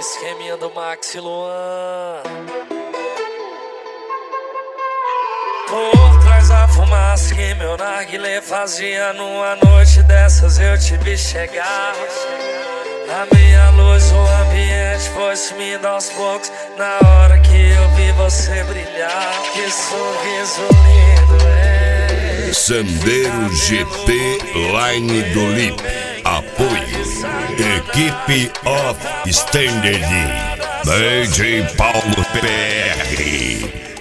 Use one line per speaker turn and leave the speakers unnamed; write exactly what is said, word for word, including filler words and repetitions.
esqueminha do Max e Luan. Por trás da fumaça que meu narguilé fazia, numa noite dessas eu te vi chegar. A minha luz, o ambiente foi sumindo aos poucos, na hora que eu vi você brilhar. Que sorriso lindo, é.
Sandero G P Line do Lip. Apoio Equipe of Standard D J Paulo P R.